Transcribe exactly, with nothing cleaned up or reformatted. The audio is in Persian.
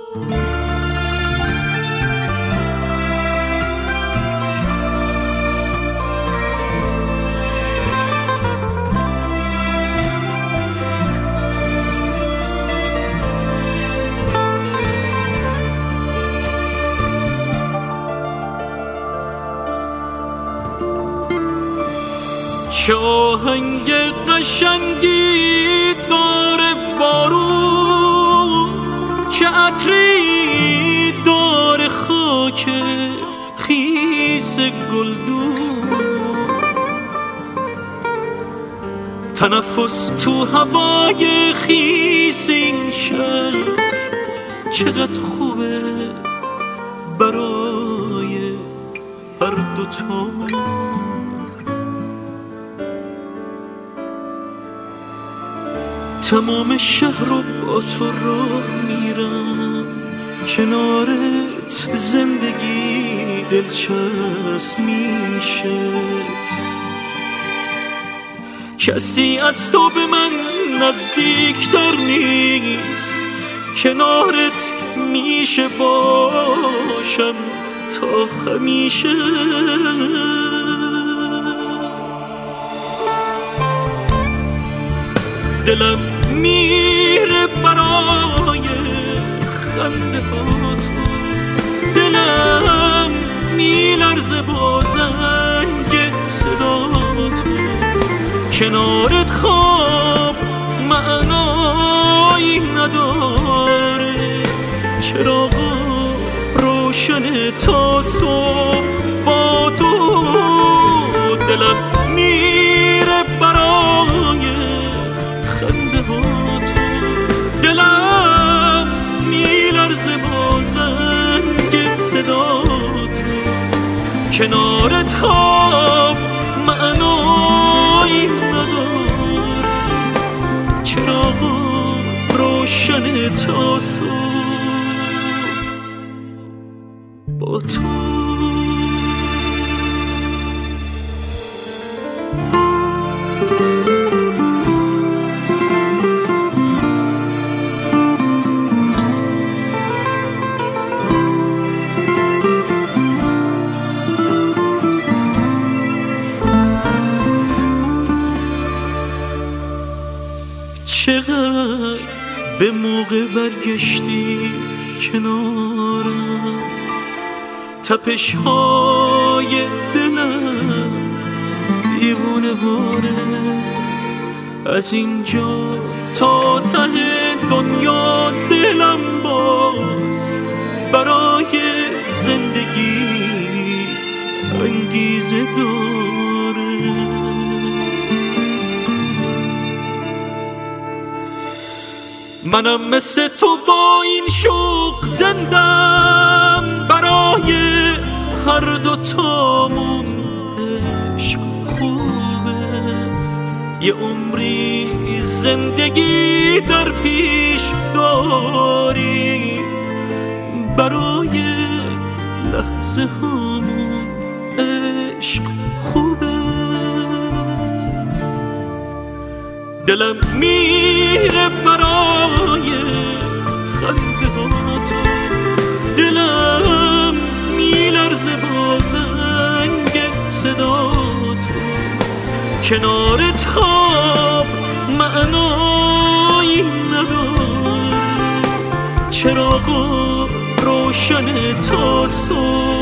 چه آهنگ قشنگی داره بارون، چه عطری داره خاک خیس گلدون. تنفس تو هوای خیس این شهر چقدر خوبه برای هر دوتامون. تمام شهر رو با تو راه میرم، کنارت زندگی دلچسب میشه. کسی از تو به من نزدیکتر نیست، کنارت میشه باشم تا همیشه. دلم میره برای خنده ها تو، دلم میلرزه با زنگ صدا تو. کنارت خواب معنایی نداره، چراغا روشن تا صبح با تو. دلم میره برای خنده ها تو، دلم میلرزه با زنگ صدا تو. کنارت خواب معنایی نداره، چراغا روشن تا صبح با تو. چقدر به موقع برگشتی کنارم، تپش های دلم دیوونه واره. از اینجا تا ته دنیا دلم باز برای زندگی انگیزه داره. منم مثل تو با این شوق زندم، برای هر دوتامون عشق خوبه. یه عمری زندگی در پیش داری، برای لحظه هامون عشق خوبه. دلم میره برای خنده ها تو، دلم میلرزه با زنگ صدا تو. کنارت خواب معنایی نداره، چراغا روشن تا صبح